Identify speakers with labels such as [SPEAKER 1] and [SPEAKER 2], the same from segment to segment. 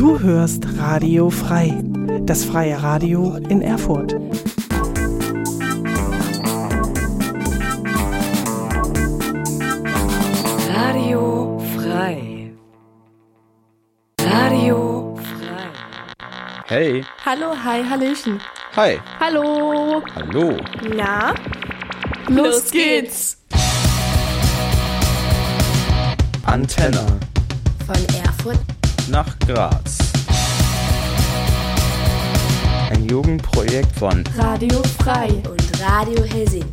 [SPEAKER 1] Du hörst Radio Frei, das freie Radio in Erfurt.
[SPEAKER 2] Radio Frei. Radio Frei.
[SPEAKER 3] Hey.
[SPEAKER 4] Hallo, hi, hallöchen.
[SPEAKER 3] Hi.
[SPEAKER 4] Hallo.
[SPEAKER 3] Hallo.
[SPEAKER 4] Na? Los geht's.
[SPEAKER 3] Antenne.
[SPEAKER 2] Von Erfurt
[SPEAKER 3] Nach Graz. Ein Jugendprojekt von
[SPEAKER 4] Radio Frei
[SPEAKER 2] und Radio Helsinki.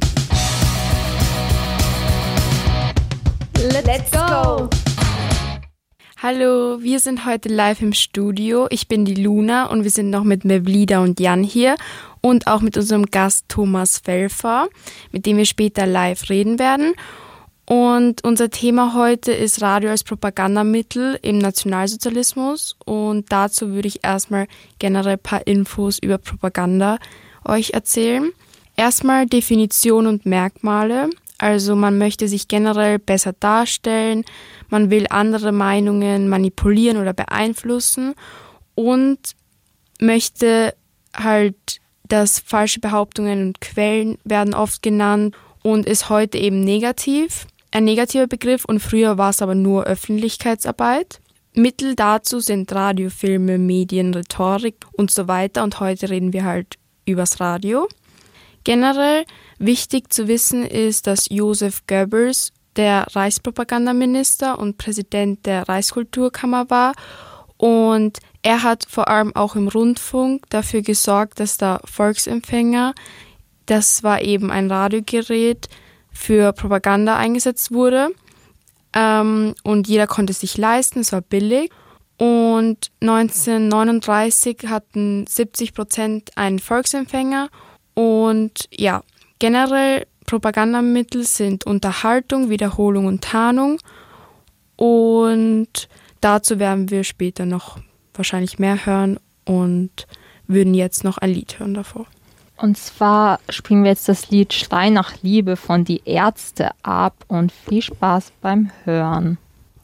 [SPEAKER 4] Let's go!
[SPEAKER 5] Hallo, wir sind heute live im Studio. Ich bin die Luna und wir sind noch mit Mevlida und Jan hier und auch mit unserem Gast Thomas Felfer, mit dem wir später live reden werden. Und unser Thema heute ist Radio als Propagandamittel im Nationalsozialismus und dazu würde ich erstmal generell ein paar Infos über Propaganda euch erzählen. Erstmal Definition und Merkmale. Also man möchte sich generell besser darstellen, man will andere Meinungen manipulieren oder beeinflussen und möchte halt, dass falsche Behauptungen und Quellen werden oft genannt und ist heute eben negativ, ein negativer Begriff und früher war es aber nur Öffentlichkeitsarbeit. Mittel dazu sind Radio, Filme, Medien, Rhetorik und so weiter und heute reden wir halt übers Radio. Generell wichtig zu wissen ist, dass Joseph Goebbels der Reichspropagandaminister und Präsident der Reichskulturkammer war und er hat vor allem auch im Rundfunk dafür gesorgt, dass der Volksempfänger, das war eben ein Radiogerät, für Propaganda eingesetzt wurde und jeder konnte es sich leisten, es war billig. Und 1939 hatten 70% einen Volksempfänger. Und ja, generell Propagandamittel sind Unterhaltung, Wiederholung und Tarnung. Und dazu werden wir später noch wahrscheinlich mehr hören und würden jetzt noch ein Lied hören davor.
[SPEAKER 6] Und zwar spielen wir jetzt das Lied Schrei nach Liebe von Die Ärzte ab und viel Spaß beim Hören.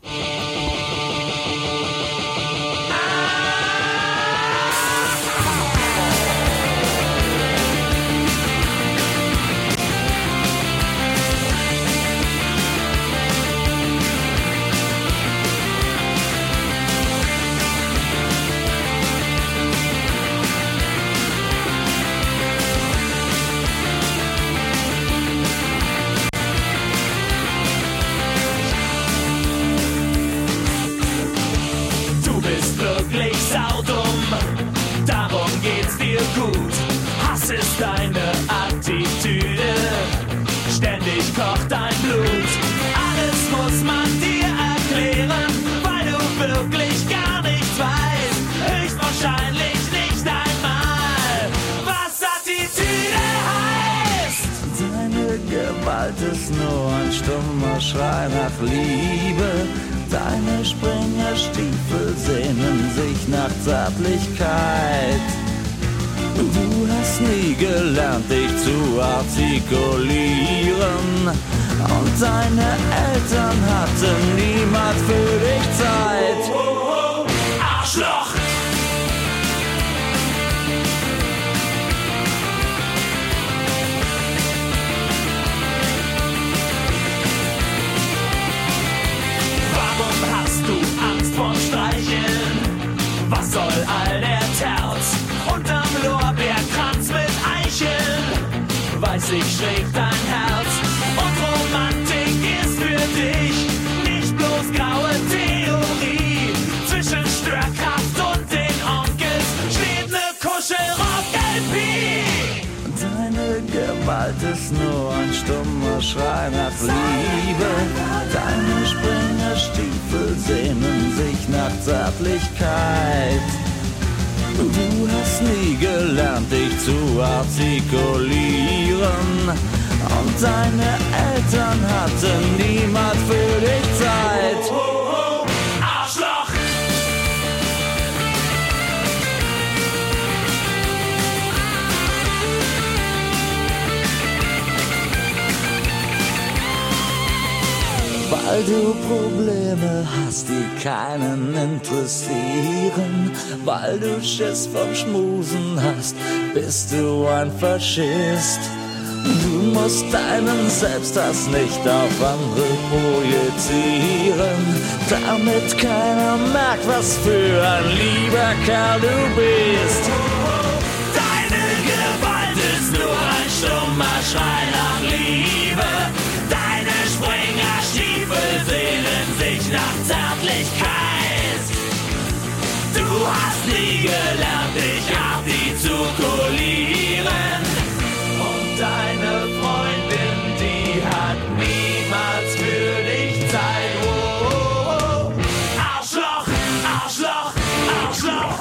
[SPEAKER 7] Deine Attitüde, ständig kocht dein Blut. Alles muss man dir erklären, weil du wirklich gar nichts weißt. Höchstwahrscheinlich nicht einmal, was Attitüde heißt.
[SPEAKER 8] Deine Gewalt ist nur ein stummer Schrei nach Liebe. Deine Springerstiefel sehnen sich nach Zärtlichkeit. Du hast nie gelernt, dich zu artikulieren und deine Eltern hatten niemals für dich Zeit.
[SPEAKER 7] Arschloch! Warum hast du Angst vor Streicheln? Was soll all der Terz? Unterm Lorbeerkranz mit Eicheln, weiß ich, schlägt dein Herz. Und Romantik ist für dich nicht bloß graue Theorie. Zwischen Störkraft und den Onkels steht ne Kuschelrock-LP.
[SPEAKER 8] Deine Gewalt ist nur ein stummer Schrei nach Liebe. Deine Springerstiefel sehnen sich nach Zärtlichkeit. Du hast nie gelernt, dich zu artikulieren und deine Eltern hatten niemals für dich Zeit.
[SPEAKER 7] Arschloch!
[SPEAKER 8] Weil weil du Probleme hast, die keinen interessieren, weil du Schiss vom Schmusen hast, bist du ein Faschist. Du musst deinen Selbsthass nicht auf andere projizieren, damit keiner merkt, was für ein lieber Kerl du bist. Deine Gewalt ist nur ein stummer Schrei nach Liebe. Deine Springerstiefel sehnen sich nach Zärtlichkeit. Du hast nie gelernt, dich auf die zu polieren. Und deine Freundin, die hat niemals für dich Zeit. Oh, oh, oh. Arschloch, Arschloch, Arschloch.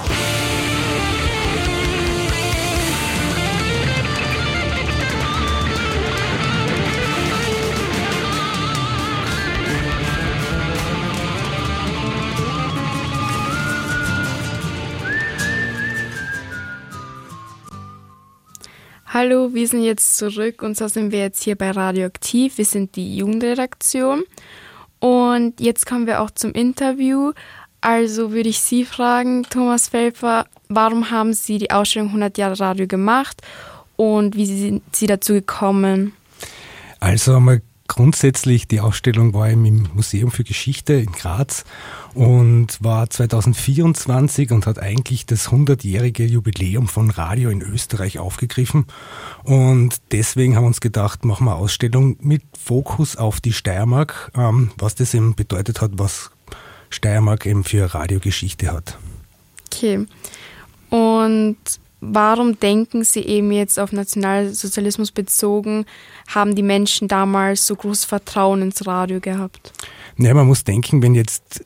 [SPEAKER 5] Hallo, wir sind jetzt zurück und zwar sind wir jetzt hier bei Radioaktiv. Wir sind die Jugendredaktion und jetzt kommen wir auch zum Interview. Also würde ich Sie fragen, Thomas Pfälfer, warum haben Sie die Ausstellung 100 Jahre Radio gemacht und wie sind Sie dazu gekommen?
[SPEAKER 9] Also einmal grundsätzlich, die Ausstellung war im Museum für Geschichte in Graz und war 2024 und hat eigentlich das 100-jährige Jubiläum von Radio in Österreich aufgegriffen. Und deswegen haben wir uns gedacht, machen wir eine Ausstellung mit Fokus auf die Steiermark, was das eben bedeutet hat, was Steiermark eben für Radiogeschichte hat.
[SPEAKER 5] Okay. Und warum denken Sie eben jetzt auf Nationalsozialismus bezogen, haben die Menschen damals so großes Vertrauen ins Radio gehabt?
[SPEAKER 9] Ja, man muss denken, wenn jetzt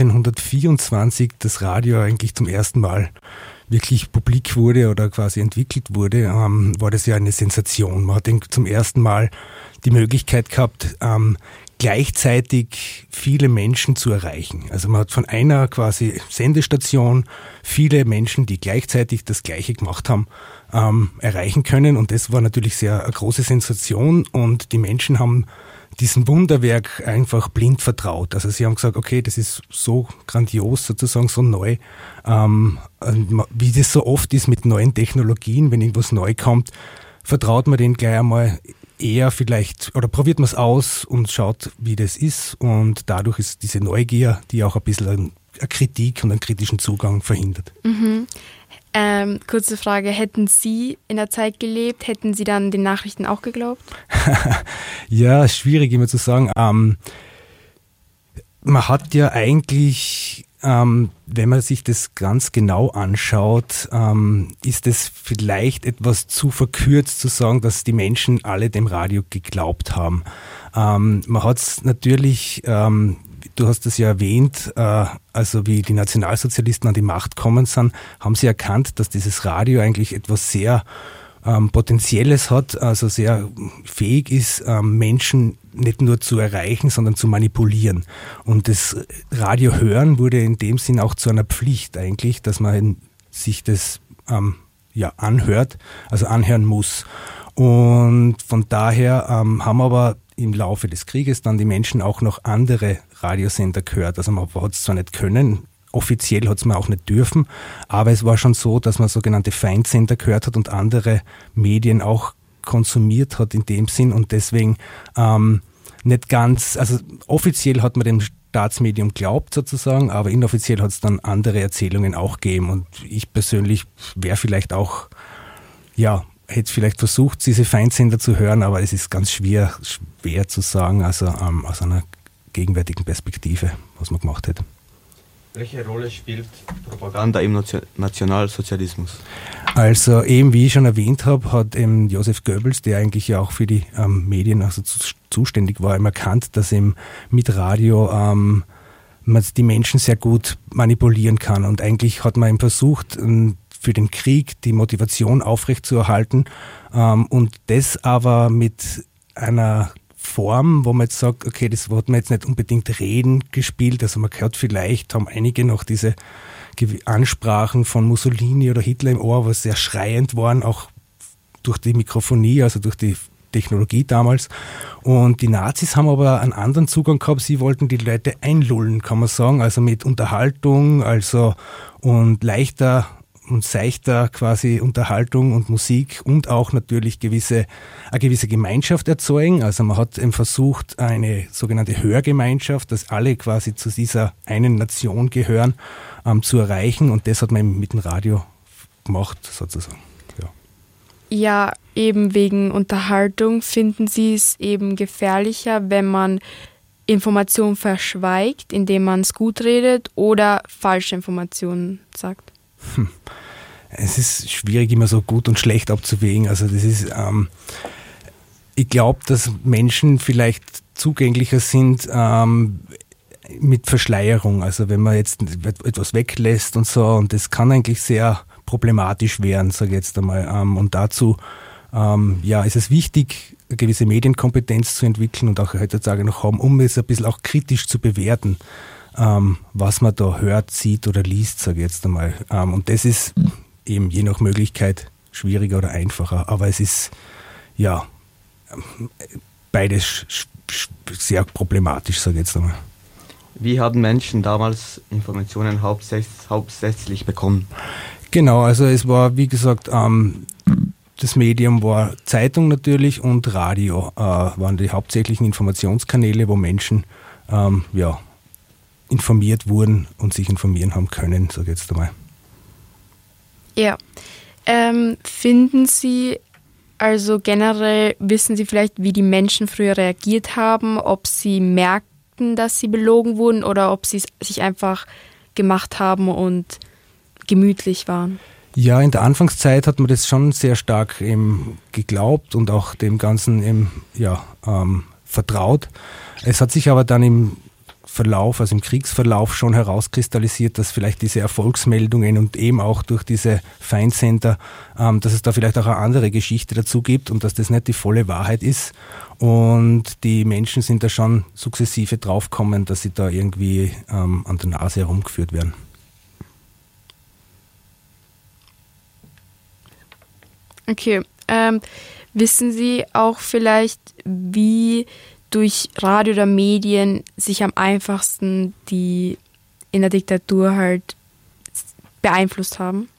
[SPEAKER 9] 1924 das Radio eigentlich zum ersten Mal wirklich publik wurde oder quasi entwickelt wurde, war das ja eine Sensation. Man hat zum ersten Mal die Möglichkeit gehabt, gleichzeitig viele Menschen zu erreichen. Also man hat von einer quasi Sendestation viele Menschen, die gleichzeitig das Gleiche gemacht haben, erreichen können. Und das war natürlich sehr eine große Sensation und die Menschen haben diesem Wunderwerk einfach blind vertraut. Also sie haben gesagt, okay, das ist so grandios sozusagen, so neu. Wie das so oft ist mit neuen Technologien, wenn irgendwas neu kommt, vertraut man denen gleich einmal eher vielleicht, oder probiert man es aus und schaut, wie das ist. Und dadurch ist diese Neugier, die auch ein bisschen eine Kritik und einen kritischen Zugang verhindert.
[SPEAKER 5] Mhm. Kurze Frage, hätten Sie in der Zeit gelebt, hätten Sie dann den Nachrichten auch geglaubt?
[SPEAKER 9] Ja, schwierig immer zu sagen. Man hat ja eigentlich, wenn man sich das ganz genau anschaut, ist es vielleicht etwas zu verkürzt zu sagen, dass die Menschen alle dem Radio geglaubt haben. Man hat es natürlich, du hast es ja erwähnt, also wie die Nationalsozialisten an die Macht gekommen sind, haben sie erkannt, dass dieses Radio eigentlich etwas sehr Potenzielles hat, also sehr fähig ist, Menschen nicht nur zu erreichen, sondern zu manipulieren. Und das Radio hören wurde in dem Sinn auch zu einer Pflicht eigentlich, dass man sich das anhört, also anhören muss. Und von daher haben aber im Laufe des Krieges dann die Menschen auch noch andere Radiosender gehört. Also man hat es zwar nicht können, offiziell hat es man auch nicht dürfen, aber es war schon so, dass man sogenannte Feindsender gehört hat und andere Medien auch konsumiert hat in dem Sinn und deswegen nicht ganz, also offiziell hat man dem Staatsmedium glaubt sozusagen, aber inoffiziell hat es dann andere Erzählungen auch gegeben und ich persönlich wäre vielleicht auch, hätte vielleicht versucht, diese Feindsender zu hören, aber es ist ganz schwer zu sagen, also aus einer gegenwärtigen Perspektive, was man gemacht hätte.
[SPEAKER 3] Welche Rolle spielt Propaganda im Nationalsozialismus?
[SPEAKER 9] Also eben, wie ich schon erwähnt habe, hat eben Joseph Goebbels, der eigentlich ja auch für die Medien also zuständig war, erkannt, dass eben mit Radio man die Menschen sehr gut manipulieren kann. Und eigentlich hat man eben versucht, für den Krieg die Motivation aufrechtzuerhalten und das aber mit einer Form, wo man jetzt sagt, okay, das hat man jetzt nicht unbedingt Reden gespielt, also man hört vielleicht, haben einige noch diese Ansprachen von Mussolini oder Hitler im Ohr, was sehr schreiend waren, auch durch die Mikrofonie, also durch die Technologie damals. Und die Nazis haben aber einen anderen Zugang gehabt. Sie wollten die Leute einlullen, kann man sagen, also mit Unterhaltung, also und leichter und seichter quasi Unterhaltung und Musik und auch natürlich eine gewisse Gemeinschaft erzeugen. Also man hat eben versucht, eine sogenannte Hörgemeinschaft, dass alle quasi zu dieser einen Nation gehören, zu erreichen. Und das hat man eben mit dem Radio gemacht, sozusagen.
[SPEAKER 5] Ja, eben wegen Unterhaltung finden Sie es eben gefährlicher, wenn man Informationen verschweigt, indem man es gut redet oder falsche Informationen sagt?
[SPEAKER 9] Es ist schwierig, immer so gut und schlecht abzuwägen. Also das ist, ich glaube, dass Menschen vielleicht zugänglicher sind mit Verschleierung. Also wenn man jetzt etwas weglässt und so, und das kann eigentlich sehr problematisch werden, sage ich jetzt einmal. Und dazu ist es wichtig, eine gewisse Medienkompetenz zu entwickeln und auch heutzutage noch haben, um es ein bisschen auch kritisch zu bewerten, was man da hört, sieht oder liest, sage ich jetzt einmal. Und das ist eben je nach Möglichkeit schwieriger oder einfacher, aber es ist ja beides sehr problematisch, sage ich jetzt einmal.
[SPEAKER 3] Wie haben Menschen damals Informationen hauptsächlich bekommen?
[SPEAKER 9] Genau, also es war, wie gesagt, das Medium war Zeitung natürlich und Radio waren die hauptsächlichen Informationskanäle, wo Menschen informiert wurden und sich informieren haben können, sage ich jetzt einmal.
[SPEAKER 5] Ja. Finden Sie, also generell wissen Sie vielleicht, wie die Menschen früher reagiert haben, ob sie merkten, dass sie belogen wurden oder ob sie es sich einfach gemacht haben und gemütlich waren?
[SPEAKER 9] Ja, in der Anfangszeit hat man das schon sehr stark geglaubt und auch dem Ganzen vertraut. Es hat sich aber dann im Verlauf, also im Kriegsverlauf schon herauskristallisiert, dass vielleicht diese Erfolgsmeldungen und eben auch durch diese Feindsender, dass es da vielleicht auch eine andere Geschichte dazu gibt und dass das nicht die volle Wahrheit ist. Und die Menschen sind da schon sukzessive draufgekommen, dass sie da irgendwie an der Nase herumgeführt werden.
[SPEAKER 5] Okay. Wissen Sie auch vielleicht, wie durch Radio oder Medien sich am einfachsten die in der Diktatur halt beeinflusst haben?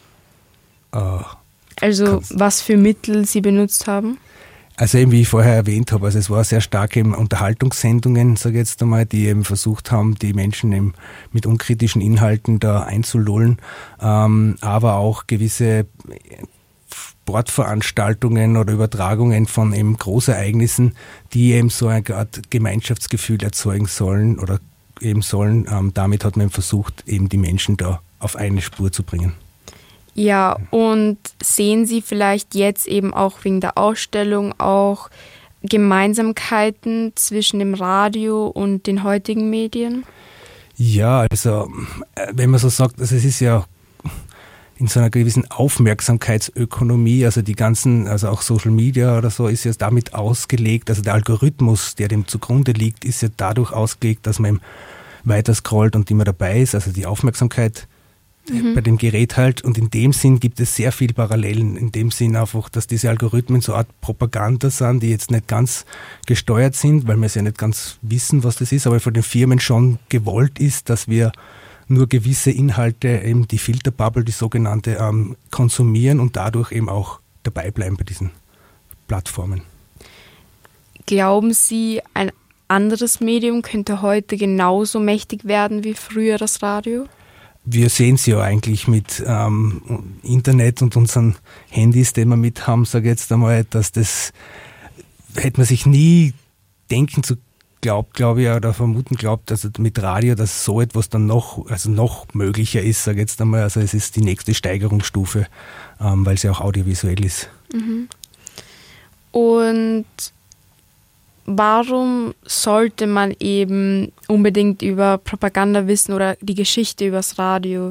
[SPEAKER 5] Also was für Mittel Sie benutzt haben?
[SPEAKER 9] Also eben wie ich vorher erwähnt habe, also es war sehr stark eben Unterhaltungssendungen, sage ich jetzt einmal, die eben versucht haben, die Menschen eben mit unkritischen Inhalten da einzulullen, aber auch gewisse Sportveranstaltungen oder Übertragungen von eben Großereignissen, die eben so eine Art Gemeinschaftsgefühl erzeugen sollen oder eben sollen. Damit hat man versucht, eben die Menschen da auf eine Spur zu bringen.
[SPEAKER 5] Ja, und sehen Sie vielleicht jetzt eben auch wegen der Ausstellung auch Gemeinsamkeiten zwischen dem Radio und den heutigen Medien? Ja,
[SPEAKER 9] also wenn man so sagt, also es ist ja in so einer gewissen Aufmerksamkeitsökonomie, also die ganzen, also auch Social Media oder so, ist ja damit ausgelegt, also der Algorithmus, der dem zugrunde liegt, ist ja dadurch ausgelegt, dass man weiter scrollt und immer dabei ist, also die Aufmerksamkeit bei dem Gerät halt, und in dem Sinn gibt es sehr viele Parallelen, in dem Sinn einfach, dass diese Algorithmen so eine Art Propaganda sind, die jetzt nicht ganz gesteuert sind, weil wir es ja nicht ganz wissen, was das ist, aber von den Firmen schon gewollt ist, dass wir nur gewisse Inhalte, eben die Filterbubble, die sogenannte, konsumieren und dadurch eben auch dabei bleiben bei diesen Plattformen.
[SPEAKER 5] Glauben Sie, ein anderes Medium könnte heute genauso mächtig werden wie früher das Radio?
[SPEAKER 9] Wir sehen es ja eigentlich mit Internet und unseren Handys, die wir mit haben, sage ich jetzt einmal, dass das hätte man sich nie denken zu glaube ich, oder vermuten glaubt, also mit Radio, dass so etwas dann noch möglicher ist, sage ich jetzt einmal. Also es ist die nächste Steigerungsstufe, weil es ja auch audiovisuell ist.
[SPEAKER 5] Mhm. Und warum sollte man eben unbedingt über Propaganda wissen oder die Geschichte übers Radio?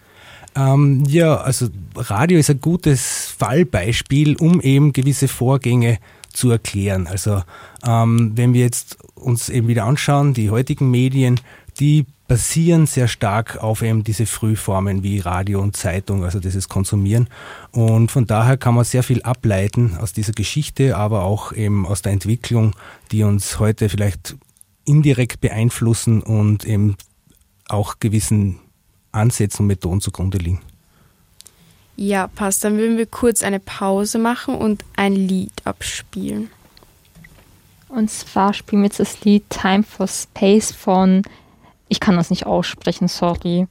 [SPEAKER 9] Also Radio ist ein gutes Fallbeispiel, um eben gewisse Vorgänge zu erklären. Also wenn wir jetzt uns eben wieder anschauen, die heutigen Medien, die basieren sehr stark auf eben diese Frühformen wie Radio und Zeitung, also dieses Konsumieren. Und von daher kann man sehr viel ableiten aus dieser Geschichte, aber auch eben aus der Entwicklung, die uns heute vielleicht indirekt beeinflussen und eben auch gewissen Ansätzen und Methoden zugrunde liegen.
[SPEAKER 5] Ja, passt. Dann würden wir kurz eine Pause machen und ein Lied abspielen.
[SPEAKER 6] Und zwar spielen wir jetzt das Lied Time for Space von, ich kann das nicht aussprechen, sorry.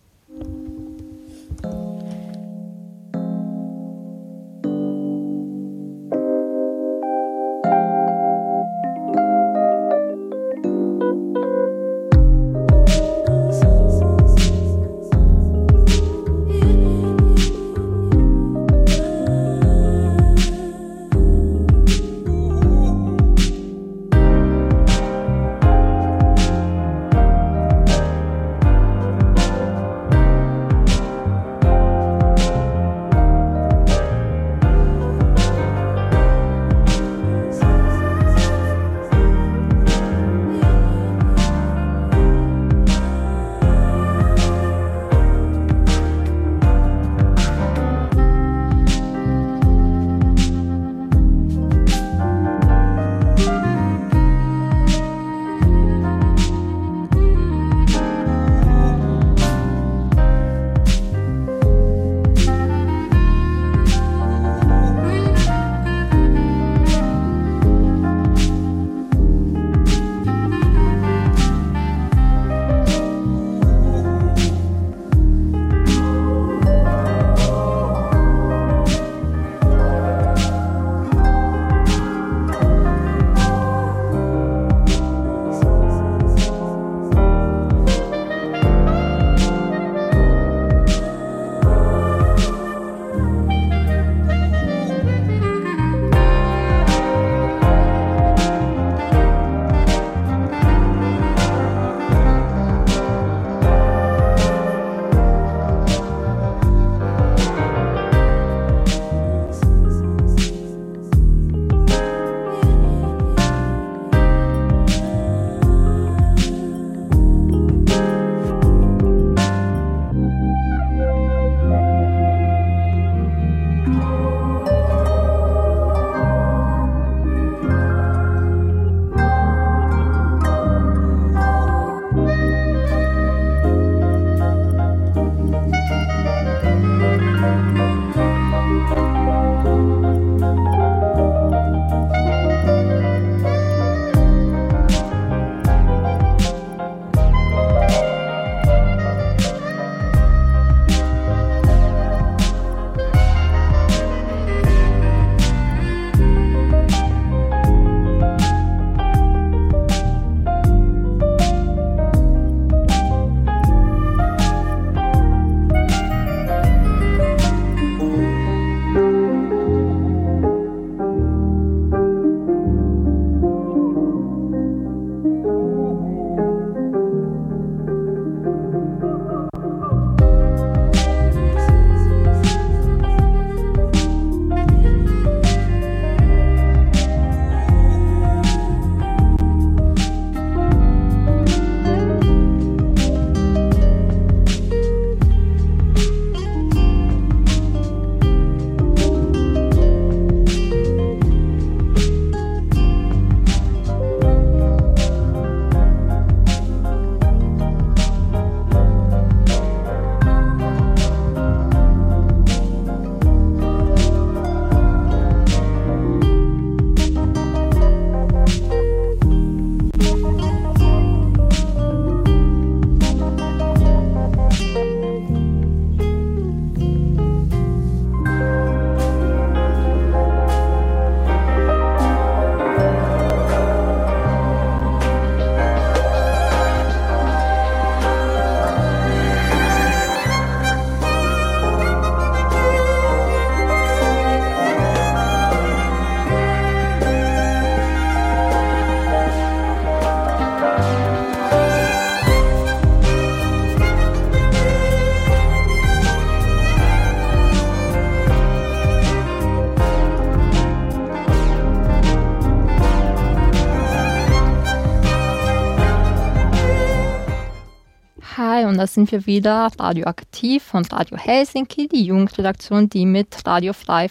[SPEAKER 6] Frei und da sind wir wieder radioaktiv von Radio Helsinki, die Jugendredaktion, die mit Radio Frei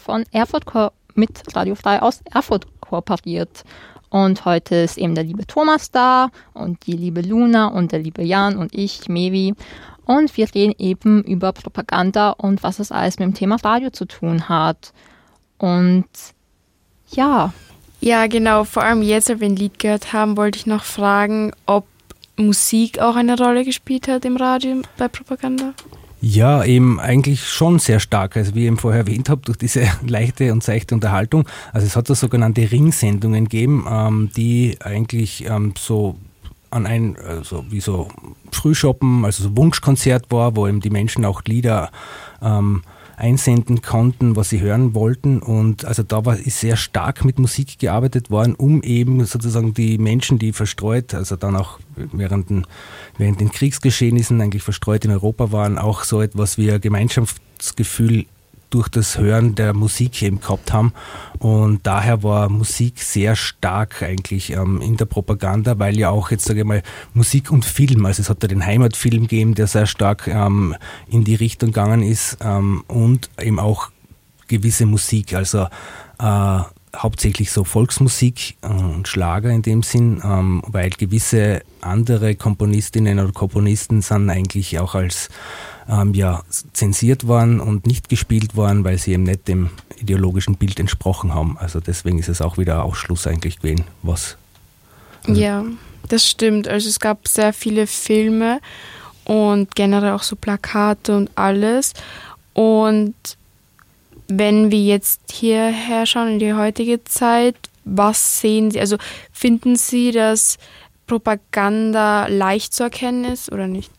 [SPEAKER 6] aus Erfurt kooperiert. Und heute ist eben der liebe Thomas da und die liebe Luna und der liebe Jan und ich, Mevi. Und wir reden eben über Propaganda und was es alles mit dem Thema Radio zu tun hat. Und ja.
[SPEAKER 5] Ja, genau. Vor allem jetzt, als wir ein Lied gehört haben, wollte ich noch fragen, ob Musik auch eine Rolle gespielt hat im Radio bei Propaganda?
[SPEAKER 9] Ja, eben eigentlich schon sehr stark. Also wie ich eben vorher erwähnt habe, durch diese leichte und seichte Unterhaltung. Also es hat da sogenannte Ringsendungen gegeben, die eigentlich so an also wie so Frühschoppen, also so Wunschkonzert war, wo eben die Menschen auch Lieder einsenden konnten, was sie hören wollten. Und also da ist sehr stark mit Musik gearbeitet worden, um eben sozusagen die Menschen, die verstreut, also dann auch während den Kriegsgeschehnissen eigentlich verstreut in Europa waren, auch so etwas wie ein Gemeinschaftsgefühl durch das Hören der Musik eben gehabt haben. Und daher war Musik sehr stark eigentlich in der Propaganda, weil ja auch jetzt, sage ich mal, Musik und Film, also es hat da den Heimatfilm gegeben, der sehr stark in die Richtung gegangen ist und eben auch gewisse Musik, also hauptsächlich so Volksmusik und Schlager in dem Sinn, weil gewisse andere Komponistinnen oder Komponisten sind eigentlich auch als zensiert worden und nicht gespielt worden, weil sie eben nicht dem ideologischen Bild entsprochen haben. Also deswegen ist es auch wieder ein Ausschluss eigentlich gewesen, was.
[SPEAKER 5] Ja, das stimmt. Also es gab sehr viele Filme und generell auch so Plakate und alles. Und wenn wir jetzt hierher schauen in die heutige Zeit, was sehen Sie? Also finden Sie, dass Propaganda leicht zu erkennen ist oder nicht?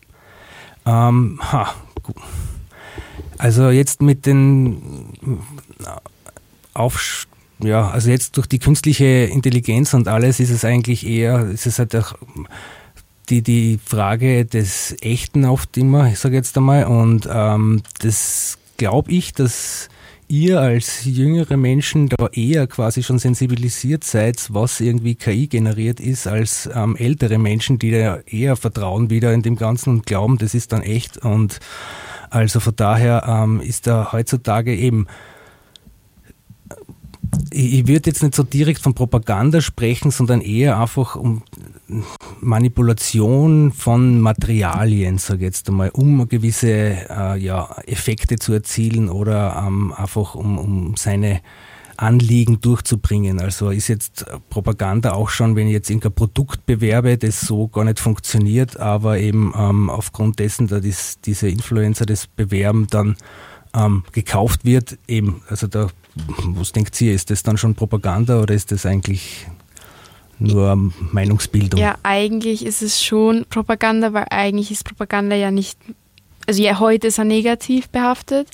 [SPEAKER 5] Also jetzt mit den also jetzt durch die künstliche Intelligenz und alles ist es eigentlich eher, ist es halt auch die Frage des Echten oft immer, ich sage jetzt einmal, und das glaube ich, dass ihr als jüngere Menschen da eher quasi schon sensibilisiert seid, was irgendwie KI generiert ist, als ältere Menschen, die da eher vertrauen wieder in dem Ganzen und glauben, das ist dann echt. Und also von daher ist da heutzutage eben, ich würde jetzt nicht so direkt von Propaganda sprechen, sondern eher einfach um Manipulation von Materialien, sage ich jetzt einmal, um gewisse Effekte zu erzielen oder einfach um seine Anliegen durchzubringen. Also ist jetzt Propaganda auch schon, wenn ich jetzt irgendein Produkt bewerbe, das so gar nicht funktioniert, aber eben aufgrund dessen, dass diese Influencer das bewerben, dann gekauft wird, eben, also da, was denkt ihr, ist das dann schon Propaganda oder ist das eigentlich nur Meinungsbildung? Ja, eigentlich ist es schon Propaganda, weil eigentlich ist Propaganda ja nicht, also ja, heute ist er negativ behaftet,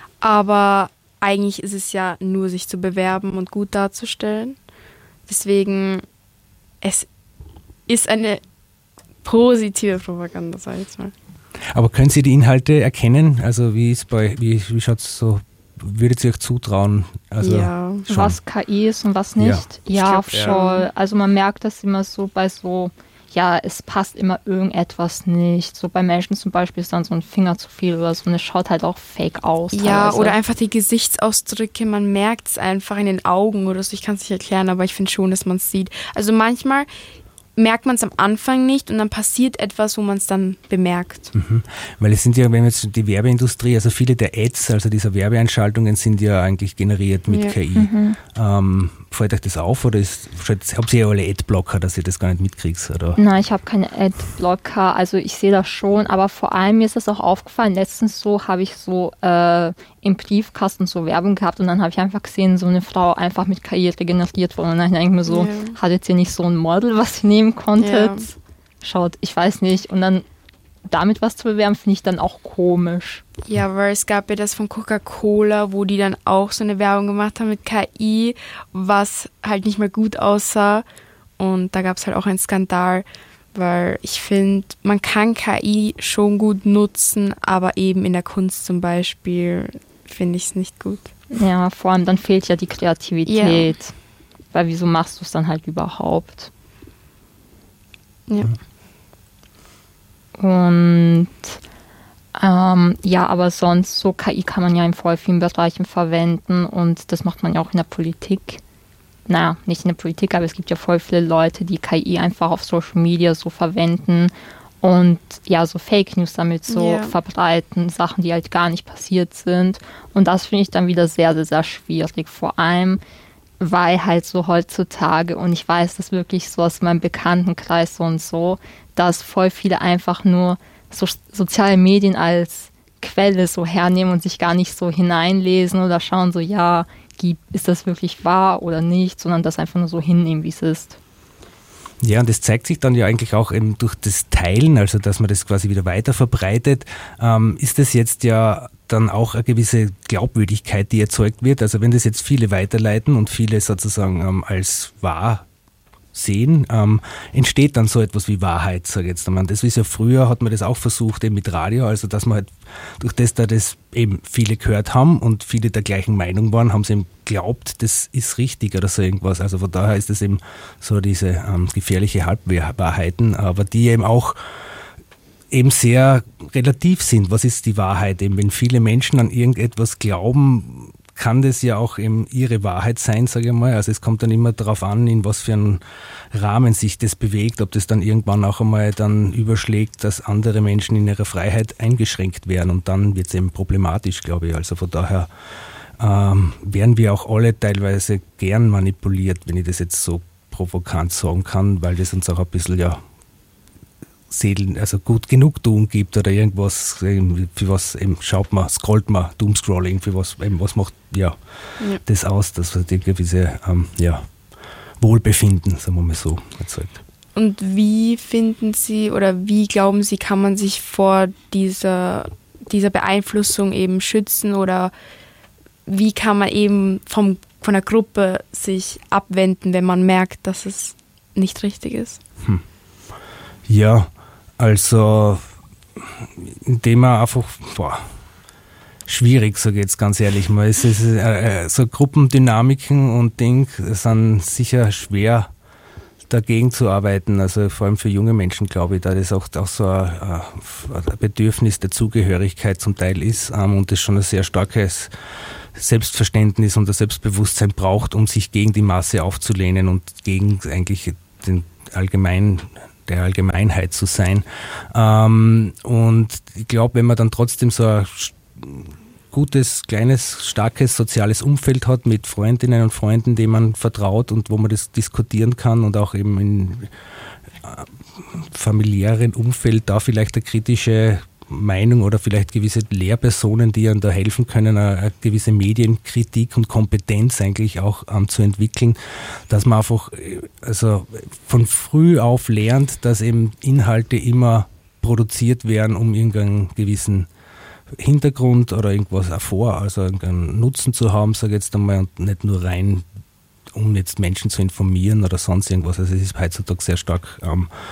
[SPEAKER 5] aber eigentlich ist es ja nur, sich zu bewerben und gut darzustellen. Deswegen, es ist eine positive Propaganda, sag ich jetzt mal.
[SPEAKER 9] Aber können Sie die Inhalte erkennen? Also wie schaut es so, würdet ihr euch zutrauen? Also
[SPEAKER 5] ja,
[SPEAKER 9] schon.
[SPEAKER 6] Was KI ist und was nicht? Ja, schon. Also man merkt das immer so bei so, ja, es passt immer irgendetwas nicht. So bei Menschen zum Beispiel ist dann so ein Finger zu viel oder so und es schaut halt auch fake aus.
[SPEAKER 5] Ja,
[SPEAKER 6] teilweise.
[SPEAKER 5] oder einfach die Gesichtsausdrücke, man merkt es einfach in den Augen oder so. Ich kann es nicht erklären, aber ich finde schon, dass man es sieht. Also manchmal merkt man es am Anfang nicht und dann passiert etwas, wo man es dann bemerkt.
[SPEAKER 9] Mhm. Weil es sind ja, wenn jetzt die Werbeindustrie, also viele der Ads, also dieser Werbeeinschaltungen sind ja eigentlich generiert mit KI. Mhm. Fällt euch das auf oder habt ihr ja alle Adblocker, dass ihr das gar nicht mitkriegt? Oder?
[SPEAKER 6] Nein, ich habe keine Adblocker, also ich sehe das schon, aber vor allem mir ist das auch aufgefallen, letztens so habe ich so im Briefkasten so Werbung gehabt und dann habe ich einfach gesehen, so eine Frau einfach mit KI regeneriert wurde und dann denke ich mir so, hattet ihr nicht so ein Model, was ihr nehmen konntet? Ja. Schaut, ich weiß nicht und dann damit was zu bewerben, finde ich dann auch komisch.
[SPEAKER 5] Ja, weil es gab ja das von Coca-Cola, wo die dann auch so eine Werbung gemacht haben mit KI, was halt nicht mehr gut aussah. Und da gab es halt auch einen Skandal, weil ich finde, man kann KI schon gut nutzen, aber eben in der Kunst zum Beispiel finde ich es nicht gut.
[SPEAKER 6] Ja, vor allem dann fehlt ja die Kreativität. Ja. Weil wieso machst du es dann halt überhaupt?
[SPEAKER 5] Ja.
[SPEAKER 6] Und ja, aber sonst so KI kann man ja in voll vielen Bereichen verwenden und das macht man ja auch in der Politik. Naja, nicht in der Politik, aber es gibt ja voll viele Leute, die KI einfach auf Social Media so verwenden und ja, so Fake News damit so verbreiten, Sachen, die halt gar nicht passiert sind. Und das finde ich dann wieder sehr, sehr, sehr schwierig. Vor allem, weil halt so heutzutage, und ich weiß das wirklich so aus meinem Bekanntenkreis so, dass voll viele einfach nur so soziale Medien als Quelle so hernehmen und sich gar nicht so hineinlesen oder schauen so, ja, ist das wirklich wahr oder nicht, sondern das einfach nur so hinnehmen, wie es ist.
[SPEAKER 9] Ja, und das zeigt sich dann ja eigentlich auch eben durch das Teilen, also dass man das quasi wieder weiter verbreitet, ist das jetzt ja dann auch eine gewisse Glaubwürdigkeit, die erzeugt wird. Also wenn das jetzt viele weiterleiten und viele sozusagen als wahr sehen, entsteht dann so etwas wie Wahrheit, sage ich jetzt einmal. Das ist ja früher, hat man das auch versucht eben mit Radio, also dass man halt durch das, da das eben viele gehört haben und viele der gleichen Meinung waren, haben sie eben glaubt, das ist richtig oder so irgendwas. Also von daher ist das eben so diese gefährliche Halbwahrheiten, aber die eben auch eben sehr relativ sind. Was ist die Wahrheit? Eben, wenn viele Menschen an irgendetwas glauben, kann das ja auch eben ihre Wahrheit sein, sage ich mal. Also es kommt dann immer darauf an, in was für einen Rahmen sich das bewegt, ob das dann irgendwann auch einmal dann überschlägt, dass andere Menschen in ihrer Freiheit eingeschränkt werden und dann wird es eben problematisch, glaube ich. Also von daher werden wir auch alle teilweise gern manipuliert, wenn ich das jetzt so provokant sagen kann, weil das uns auch ein bisschen also gut Genugtuung gibt oder irgendwas, für was eben schaut man, scrollt man, Doomscrolling, für was eben, was macht das aus, dass man die gewisse Wohlbefinden, sagen wir mal so, erzeugt.
[SPEAKER 5] Und wie finden Sie oder wie glauben Sie, kann man sich vor dieser Beeinflussung eben schützen oder wie kann man eben von der Gruppe sich abwenden, wenn man merkt, dass es nicht richtig ist?
[SPEAKER 9] Ja, also indem man einfach, schwierig, sage ich jetzt ganz ehrlich mal, es ist so Gruppendynamiken und sind sicher schwer dagegen zu arbeiten, also vor allem für junge Menschen, glaube ich, da das auch so ein Bedürfnis der Zugehörigkeit zum Teil ist und das schon ein sehr starkes Selbstverständnis und ein Selbstbewusstsein braucht, um sich gegen die Masse aufzulehnen und gegen eigentlich der Allgemeinheit zu sein. Und ich glaube, wenn man dann trotzdem so ein gutes, kleines, starkes soziales Umfeld hat mit Freundinnen und Freunden, denen man vertraut und wo man das diskutieren kann und auch eben im familiären Umfeld da vielleicht eine kritische Meinung oder vielleicht gewisse Lehrpersonen, die einem da helfen können, eine gewisse Medienkritik und Kompetenz eigentlich auch zu entwickeln, dass man einfach also von früh auf lernt, dass eben Inhalte immer produziert werden, um irgendeinen gewissen Hintergrund oder irgendwas also irgendeinen Nutzen zu haben, sage ich jetzt einmal, und nicht nur rein, um jetzt Menschen zu informieren oder sonst irgendwas. Also es ist heutzutage sehr stark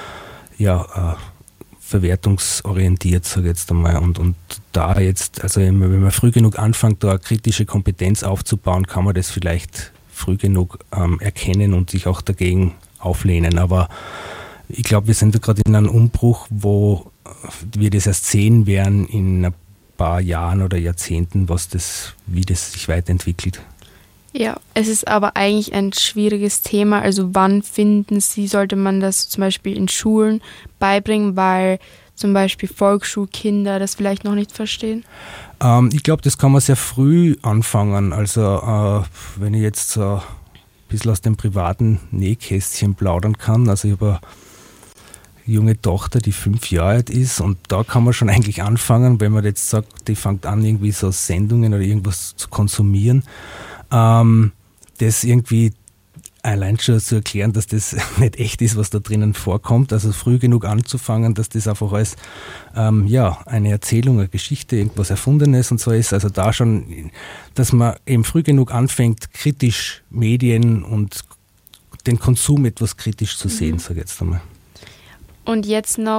[SPEAKER 9] verwertungsorientiert, sage ich jetzt einmal. Und da jetzt, also wenn man früh genug anfängt, da eine kritische Kompetenz aufzubauen, kann man das vielleicht früh genug erkennen und sich auch dagegen auflehnen. Aber ich glaube, wir sind da gerade in einem Umbruch, wo wir das erst sehen werden in ein paar Jahren oder Jahrzehnten, wie das sich weiterentwickelt.
[SPEAKER 5] Ja, es ist aber eigentlich ein schwieriges Thema. Also wann finden Sie, sollte man das zum Beispiel in Schulen beibringen, weil zum Beispiel Volksschulkinder das vielleicht noch nicht verstehen?
[SPEAKER 9] Ich glaube, das kann man sehr früh anfangen. Also wenn ich jetzt so ein bisschen aus dem privaten Nähkästchen plaudern kann. Also ich habe eine junge Tochter, die 5 Jahre alt ist und da kann man schon eigentlich anfangen, wenn man jetzt sagt, die fängt an irgendwie so Sendungen oder irgendwas zu konsumieren, das irgendwie allein schon zu erklären, dass das nicht echt ist, was da drinnen vorkommt, also früh genug anzufangen, dass das einfach als eine Erzählung, eine Geschichte, irgendwas Erfundenes und so ist, also da schon, dass man eben früh genug anfängt, kritisch Medien und den Konsum etwas kritisch zu sehen, sage ich jetzt einmal.
[SPEAKER 5] Und jetzt noch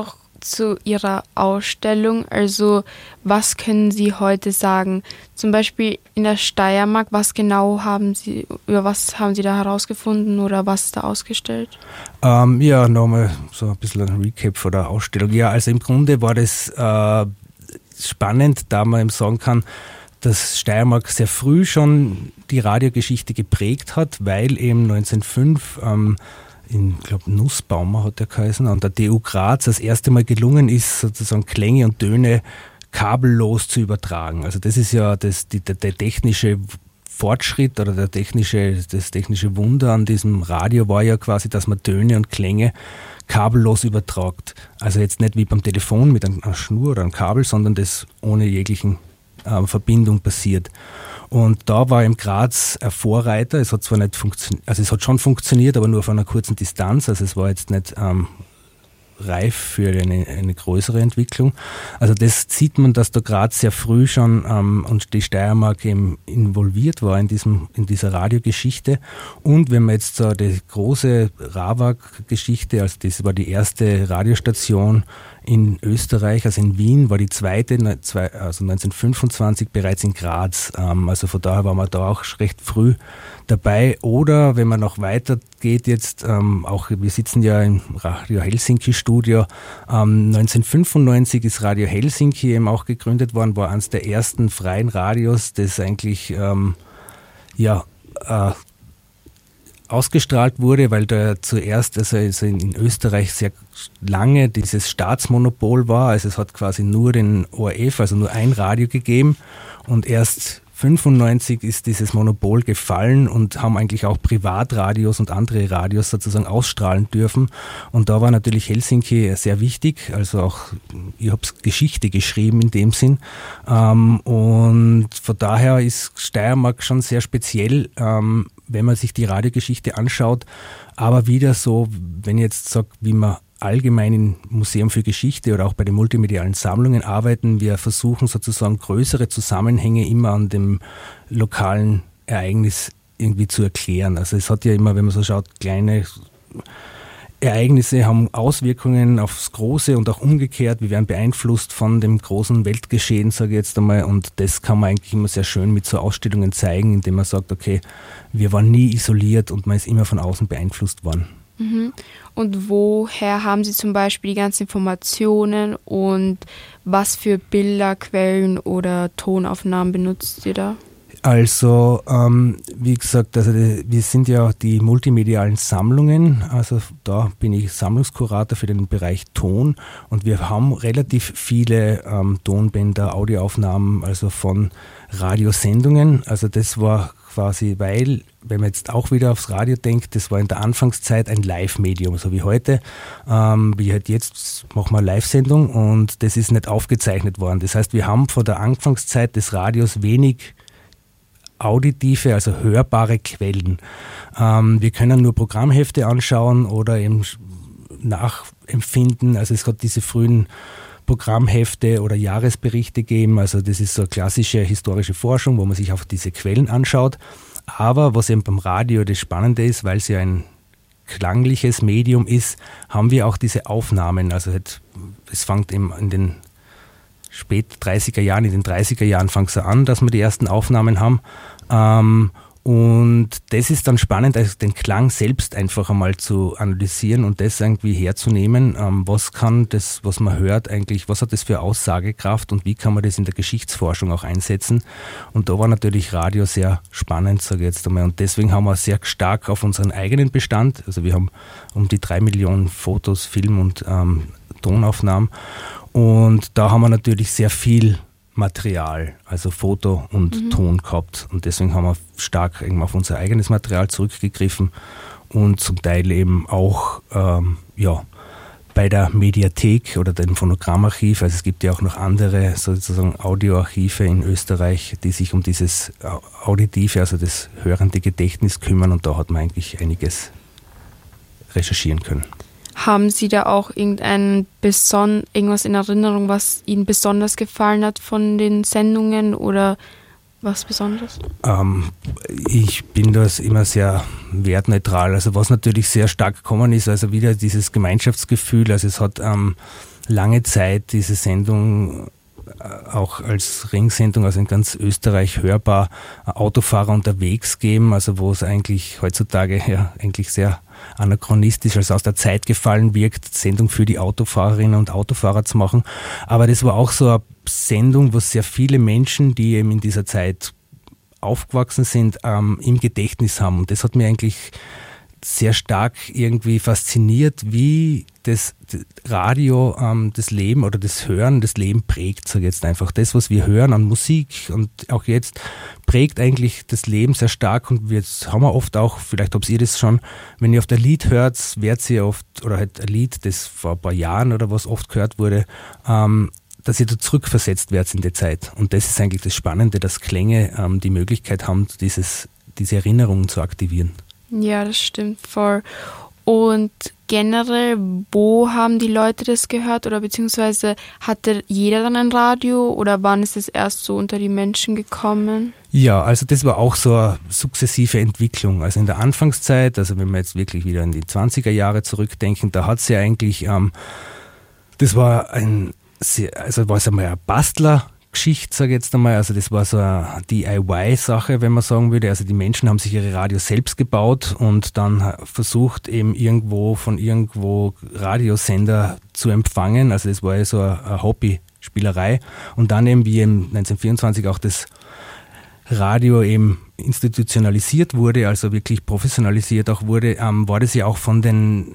[SPEAKER 5] zu Ihrer Ausstellung. Also was können Sie heute sagen? Zum Beispiel in der Steiermark, über was haben Sie da herausgefunden oder was ist da ausgestellt?
[SPEAKER 9] Nochmal so ein bisschen ein Recap von der Ausstellung. Ja, also im Grunde war das spannend, da man eben sagen kann, dass Steiermark sehr früh schon die Radiogeschichte geprägt hat, weil eben 1905 ich glaube Nussbaumer hat der geheißen, an der TU Graz das erste Mal gelungen ist, sozusagen Klänge und Töne kabellos zu übertragen. Also das ist ja der technische Fortschritt oder das technische Wunder an diesem Radio war ja quasi, dass man Töne und Klänge kabellos übertragt. Also jetzt nicht wie beim Telefon mit einer Schnur oder einem Kabel, sondern das ohne jeglichen Verbindung passiert. Und da war im Graz ein Vorreiter. Es hat zwar nicht funktioniert, also es hat schon funktioniert, aber nur auf einer kurzen Distanz. Also es war jetzt nicht reif für eine größere Entwicklung. Also das sieht man, dass da Graz sehr früh schon und die Steiermark eben involviert war in dieser Radiogeschichte. Und wenn man jetzt so die große RAWAG-Geschichte, also das war die erste Radiostation in Österreich, also in Wien, war die zweite, also 1925 bereits in Graz. Also von daher waren wir da auch recht früh dabei. Oder wenn man noch weiter geht jetzt, auch wir sitzen ja im Radio Helsinki Studio, 1995 ist Radio Helsinki eben auch gegründet worden, war eines der ersten freien Radios, das eigentlich ausgestrahlt wurde, weil da zuerst also in Österreich sehr lange dieses Staatsmonopol war. Also es hat quasi nur den ORF, also nur ein Radio gegeben und erst 1995 ist dieses Monopol gefallen und haben eigentlich auch Privatradios und andere Radios sozusagen ausstrahlen dürfen. Und da war natürlich Helsinki sehr wichtig, also auch, ich habe Geschichte geschrieben in dem Sinn. Und von daher ist Steiermark schon sehr speziell, wenn man sich die Radiogeschichte anschaut. Aber wieder so, wenn ich jetzt sage, wie man allgemein im Museum für Geschichte oder auch bei den multimedialen Sammlungen arbeiten. Wir versuchen sozusagen größere Zusammenhänge immer an dem lokalen Ereignis irgendwie zu erklären. Also es hat ja immer, wenn man so schaut, kleine Ereignisse haben Auswirkungen aufs Große und auch umgekehrt. Wir werden beeinflusst von dem großen Weltgeschehen, sage ich jetzt einmal. Und das kann man eigentlich immer sehr schön mit so Ausstellungen zeigen, indem man sagt, okay, wir waren nie isoliert und man ist immer von außen beeinflusst worden.
[SPEAKER 5] Und woher haben Sie zum Beispiel die ganzen Informationen und was für Bilder, Quellen oder Tonaufnahmen benutzt ihr da?
[SPEAKER 9] Also, wie gesagt, also wir sind ja die multimedialen Sammlungen, also da bin ich Sammlungskurator für den Bereich Ton und wir haben relativ viele Tonbänder, Audioaufnahmen, also von Radiosendungen. Also das war quasi, weil, wenn man jetzt auch wieder aufs Radio denkt, das war in der Anfangszeit ein Live-Medium, so wie heute. Wie halt jetzt machen wir eine Live-Sendung und das ist nicht aufgezeichnet worden. Das heißt, wir haben von der Anfangszeit des Radios wenig auditive, also hörbare Quellen. Wir können nur Programmhefte anschauen oder eben nachempfinden. Also es hat diese frühen Programmhefte oder Jahresberichte gegeben. Also das ist so klassische historische Forschung, wo man sich auf diese Quellen anschaut. Aber was eben beim Radio das Spannende ist, weil es ja ein klangliches Medium ist, haben wir auch diese Aufnahmen. Also es fängt eben in den spät 30er Jahren, in den 30er Jahren fängt es an, dass wir die ersten Aufnahmen haben. Und das ist dann spannend, also den Klang selbst einfach einmal zu analysieren und das irgendwie herzunehmen. Was kann das, was man hört eigentlich, was hat das für Aussagekraft und wie kann man das in der Geschichtsforschung auch einsetzen? Und da war natürlich Radio sehr spannend, sage ich jetzt einmal. Und deswegen haben wir sehr stark auf unseren eigenen Bestand, also wir haben um die 3 Millionen Fotos, Film und Tonaufnahmen. Und da haben wir natürlich sehr viel Material, also Foto und Ton gehabt. Und deswegen haben wir stark eben auf unser eigenes Material zurückgegriffen und zum Teil eben auch bei der Mediathek oder dem Phonogrammarchiv. Also es gibt ja auch noch andere sozusagen Audioarchive in Österreich, die sich um dieses Auditive, also das hörende Gedächtnis kümmern. Und da hat man eigentlich einiges recherchieren können.
[SPEAKER 5] Haben Sie da auch irgendwas in Erinnerung, was Ihnen besonders gefallen hat von den Sendungen oder was Besonderes?
[SPEAKER 9] Ich bin das immer sehr wertneutral. Also was natürlich sehr stark gekommen ist, also wieder dieses Gemeinschaftsgefühl. Also es hat lange Zeit diese Sendung auch als Ringsendung, also in ganz Österreich hörbar, Autofahrer unterwegs geben, also wo es eigentlich heutzutage ja eigentlich sehr anachronistisch, also aus der Zeit gefallen wirkt, Sendung für die Autofahrerinnen und Autofahrer zu machen. Aber das war auch so eine Sendung, wo sehr viele Menschen, die eben in dieser Zeit aufgewachsen sind, im Gedächtnis haben. Und das hat mir eigentlich sehr stark irgendwie fasziniert, wie das Radio das Leben oder das Hören das Leben prägt, sage ich jetzt einfach. Das, was wir hören an Musik und auch jetzt, prägt eigentlich das Leben sehr stark. Und jetzt haben wir oft auch, vielleicht habt ihr das schon, wenn ihr auf der Lied hört, werdet ihr oft, oder halt ein Lied, das vor ein paar Jahren oder was oft gehört wurde, dass ihr da zurückversetzt werdet in die Zeit. Und das ist eigentlich das Spannende, dass Klänge die Möglichkeit haben, diese Erinnerungen zu aktivieren.
[SPEAKER 5] Ja, das stimmt voll. Und generell, wo haben die Leute das gehört oder beziehungsweise hatte jeder dann ein Radio oder wann ist es erst so unter die Menschen gekommen?
[SPEAKER 9] Ja, also das war auch so eine sukzessive Entwicklung. Also in der Anfangszeit, also wenn wir jetzt wirklich wieder in die 20er Jahre zurückdenken, da hat es ja eigentlich, das war war es einmal eine Bastler-Geschichte, sage ich jetzt einmal. Also das war so eine DIY-Sache, wenn man sagen würde. Also die Menschen haben sich ihre Radios selbst gebaut und dann versucht eben irgendwo Radiosender zu empfangen. Also das war ja so eine Hobbyspielerei. Und dann eben, wie eben 1924 auch das Radio eben institutionalisiert wurde, also wirklich professionalisiert auch wurde, war das ja auch von den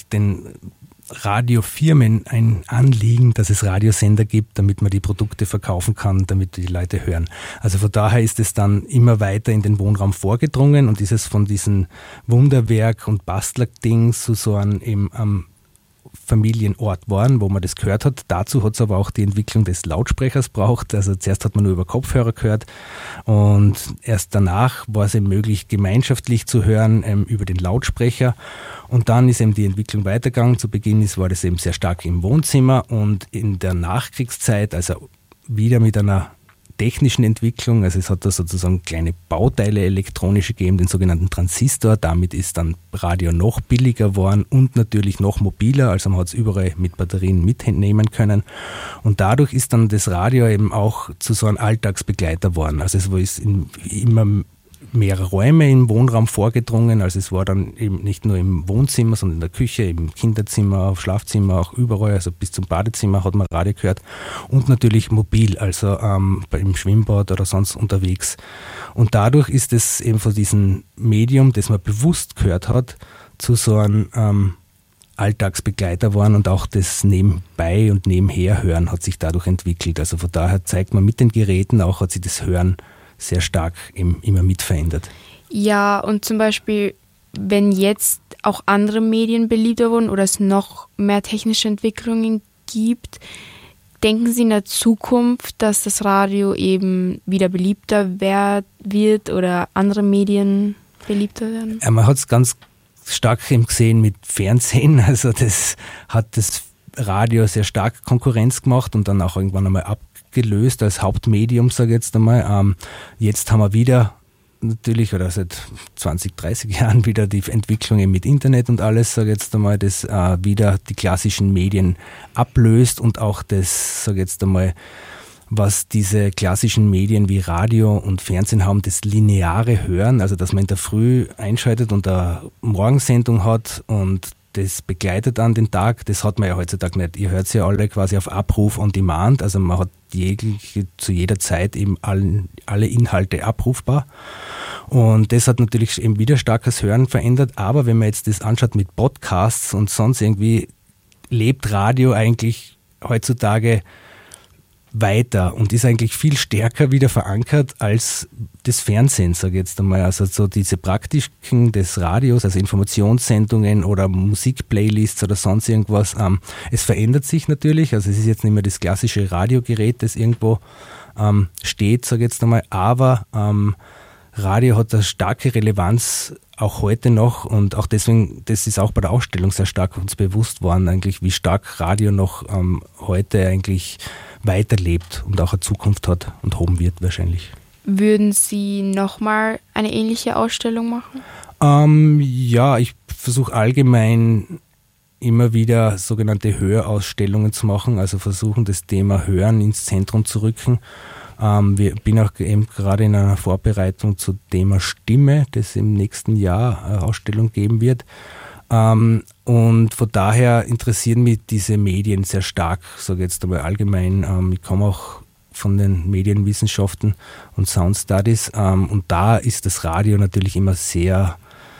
[SPEAKER 9] Radiofirmen ein Anliegen, dass es Radiosender gibt, damit man die Produkte verkaufen kann, damit die Leute hören. Also von daher ist es dann immer weiter in den Wohnraum vorgedrungen und ist es von diesem Wunderwerk und Bastler-Ding zu so einem eben am Familienort waren, wo man das gehört hat. Dazu hat es aber auch die Entwicklung des Lautsprechers braucht. Also zuerst hat man nur über Kopfhörer gehört und erst danach war es eben möglich, gemeinschaftlich zu hören über den Lautsprecher. Und dann ist eben die Entwicklung weitergegangen. Zu Beginn war das eben sehr stark im Wohnzimmer und in der Nachkriegszeit, also wieder mit einer technischen Entwicklung, also es hat da sozusagen kleine Bauteile elektronische gegeben, den sogenannten Transistor, damit ist dann Radio noch billiger geworden und natürlich noch mobiler, also man hat es überall mit Batterien mitnehmen können und dadurch ist dann das Radio eben auch zu so einem Alltagsbegleiter geworden, also es ist immer mehrere Räume im Wohnraum vorgedrungen, also es war dann eben nicht nur im Wohnzimmer, sondern in der Küche, im Kinderzimmer, Schlafzimmer, auch überall, also bis zum Badezimmer hat man Radio gehört und natürlich mobil, also im Schwimmbad oder sonst unterwegs. Und dadurch ist es eben von diesem Medium, das man bewusst gehört hat, zu so einem Alltagsbegleiter geworden und auch das Nebenbei und Nebenher Hören hat sich dadurch entwickelt. Also von daher zeigt man mit den Geräten auch, hat sich das Hören sehr stark immer mit verändert. Ja, und zum Beispiel, wenn jetzt auch andere Medien beliebter wurden oder es noch mehr technische Entwicklungen gibt, denken Sie in der Zukunft, dass das Radio eben wieder beliebter wird oder andere Medien beliebter werden? Man hat es ganz stark gesehen mit Fernsehen, also das hat das Radio sehr stark Konkurrenz gemacht und dann auch irgendwann einmal abgelöst als Hauptmedium, sage ich jetzt einmal. Jetzt haben wir wieder natürlich, oder seit 20, 30 Jahren wieder die Entwicklung mit Internet und alles, sage ich jetzt einmal, das wieder die klassischen Medien ablöst und auch das, sage ich jetzt einmal, was diese klassischen Medien wie Radio und Fernsehen haben, das lineare Hören, also dass man in der Früh einschaltet und eine Morgensendung hat und das begleitet an den Tag, das hat man ja heutzutage nicht. Ihr hört es ja alle quasi auf Abruf on Demand, also man hat zu jeder Zeit eben alle Inhalte abrufbar. Und das hat natürlich eben wieder starkes Hören verändert, aber wenn man jetzt das anschaut mit Podcasts und sonst irgendwie, lebt Radio eigentlich heutzutage weiter und ist eigentlich viel stärker wieder verankert als das Fernsehen, sage ich jetzt einmal. Also so diese Praktiken des Radios, also Informationssendungen oder Musikplaylists oder sonst irgendwas, es verändert sich natürlich, also es ist jetzt nicht mehr das klassische Radiogerät, das irgendwo steht, sage ich jetzt einmal, aber Radio hat eine starke Relevanz auch heute noch und auch deswegen, das ist auch bei der Ausstellung sehr stark uns bewusst worden, eigentlich, wie stark Radio noch heute eigentlich weiterlebt und auch eine Zukunft hat und haben wird wahrscheinlich.
[SPEAKER 5] Würden Sie nochmal eine ähnliche Ausstellung machen?
[SPEAKER 9] Ja, ich versuche allgemein immer wieder sogenannte Hörausstellungen zu machen, also versuchen das Thema Hören ins Zentrum zu rücken. Bin auch eben gerade in einer Vorbereitung zum Thema Stimme, das im nächsten Jahr eine Ausstellung geben wird. Und von daher interessieren mich diese Medien sehr stark, sage ich jetzt einmal allgemein. Ich komme auch von den Medienwissenschaften und Sound Studies und da ist das Radio natürlich immer sehr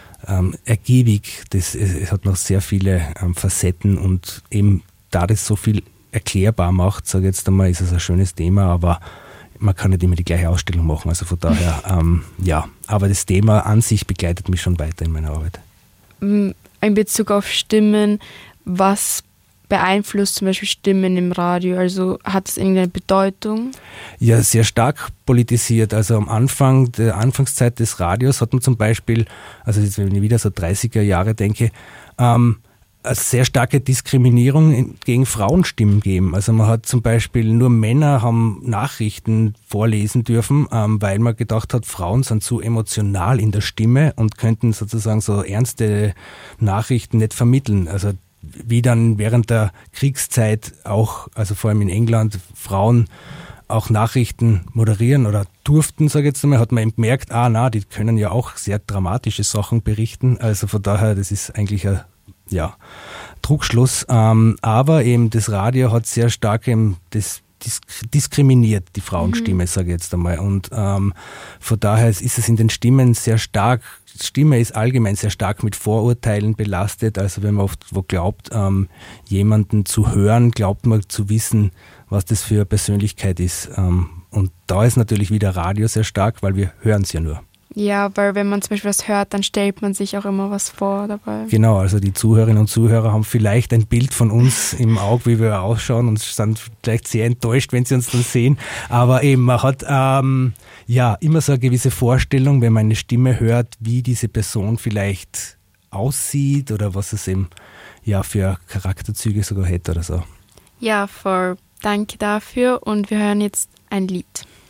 [SPEAKER 9] ergiebig. Es hat noch sehr viele Facetten und eben da das so viel erklärbar macht, sage ich jetzt einmal, ist es ein schönes Thema, aber man kann nicht immer die gleiche Ausstellung machen, also von daher, ja, aber das Thema an sich begleitet mich schon weiter in meiner Arbeit.
[SPEAKER 5] In Bezug auf Stimmen, was beeinflusst zum Beispiel Stimmen im Radio? Also hat es irgendeine Bedeutung?
[SPEAKER 9] Ja, sehr stark politisiert. Also am Anfang der Anfangszeit des Radios hat man zum Beispiel, also jetzt, wenn ich wieder so 30er Jahre denke, eine sehr starke Diskriminierung gegen Frauenstimmen gegeben. Also man hat zum Beispiel, nur Männer haben Nachrichten vorlesen dürfen, weil man gedacht hat, Frauen sind zu emotional in der Stimme und könnten sozusagen so ernste Nachrichten nicht vermitteln. Also wie dann während der Kriegszeit auch, also vor allem in England, Frauen auch Nachrichten moderieren oder durften, sage ich jetzt einmal, hat man eben gemerkt, die können ja auch sehr dramatische Sachen berichten. Also von daher, das ist eigentlich ein Trugschluss. Aber eben das Radio hat sehr stark eben das diskriminiert, die Frauenstimme, sage ich jetzt einmal. Und von daher ist es in den Stimmen sehr stark. Stimme ist allgemein sehr stark mit Vorurteilen belastet. Also wenn man oft glaubt, jemanden zu hören, glaubt man zu wissen, was das für eine Persönlichkeit ist. Und da ist natürlich wieder Radio sehr stark, weil wir hören es ja nur.
[SPEAKER 5] Ja, weil wenn man zum Beispiel was hört, dann stellt man sich auch immer was vor dabei.
[SPEAKER 9] Genau, also die Zuhörerinnen und Zuhörer haben vielleicht ein Bild von uns im Auge, wie wir ausschauen und sind vielleicht sehr enttäuscht, wenn sie uns dann sehen. Aber eben, man hat immer so eine gewisse Vorstellung, wenn man eine Stimme hört, wie diese Person vielleicht aussieht oder was es eben für Charakterzüge sogar hätte oder so.
[SPEAKER 5] Ja, voll. Danke dafür und wir hören jetzt ein Lied.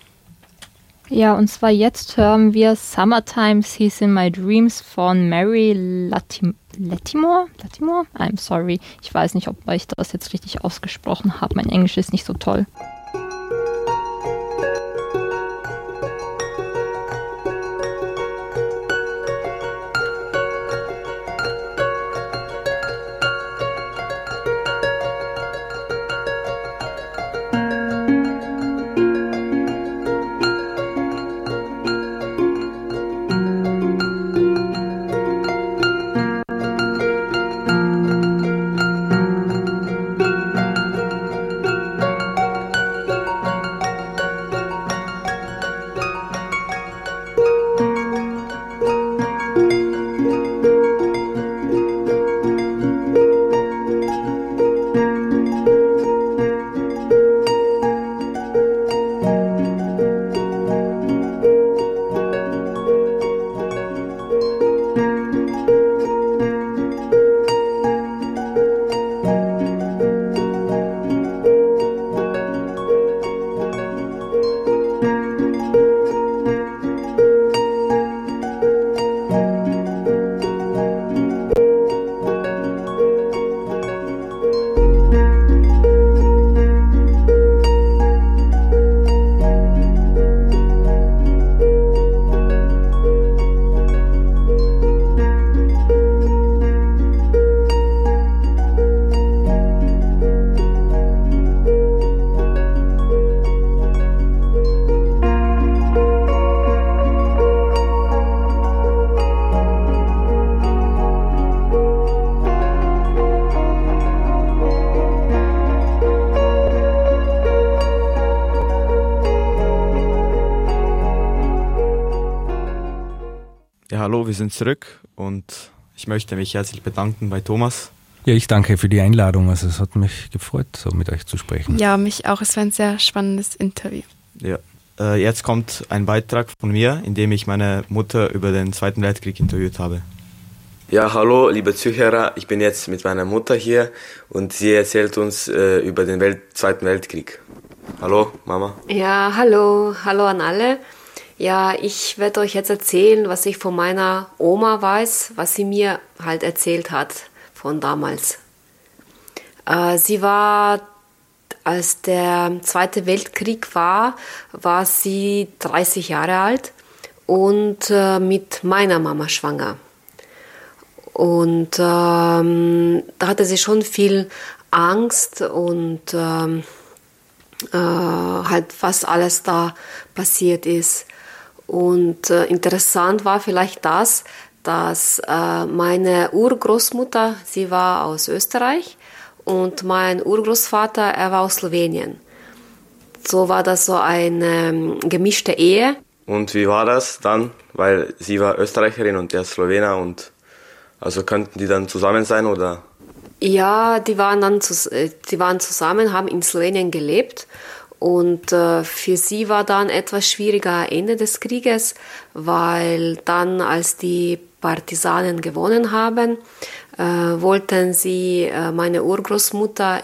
[SPEAKER 6] Ja, und zwar jetzt hören wir Summertime He's in My Dreams von Mary Latimore? I'm sorry, ich weiß nicht, ob ich das jetzt richtig ausgesprochen habe. Mein Englisch ist nicht so toll.
[SPEAKER 3] Hallo, wir sind zurück und ich möchte mich herzlich bedanken bei Thomas.
[SPEAKER 9] Ja, ich danke für die Einladung. Also es hat mich gefreut, so mit euch zu sprechen.
[SPEAKER 5] Ja, mich auch. Es war ein sehr spannendes Interview.
[SPEAKER 3] Ja. Jetzt kommt ein Beitrag von mir, in dem ich meine Mutter über den Zweiten Weltkrieg interviewt habe.
[SPEAKER 10] Ja, hallo, liebe Zuhörer. Ich bin jetzt mit meiner Mutter hier und sie erzählt uns über den Zweiten Weltkrieg. Hallo, Mama.
[SPEAKER 2] Ja, hallo an alle.
[SPEAKER 11] Ja, ich werde euch jetzt erzählen, was ich von meiner Oma weiß, was sie mir halt erzählt hat von damals. Sie war, als der Zweite Weltkrieg war sie 30 Jahre alt und mit meiner Mama schwanger. Und da hatte sie schon viel Angst und halt was alles da passiert ist. Und interessant war vielleicht das, dass meine Urgroßmutter, sie war aus Österreich und mein Urgroßvater, er war aus Slowenien. So war das so eine gemischte Ehe.
[SPEAKER 10] Und wie war das dann? Weil sie war Österreicherin und er Slowener und also könnten die dann zusammen sein oder?
[SPEAKER 11] Ja, die waren zusammen, haben in Slowenien gelebt. Und für sie war dann etwas schwieriger Ende des Krieges, weil dann, als die Partisanen gewonnen haben, wollten sie meine Urgroßmutter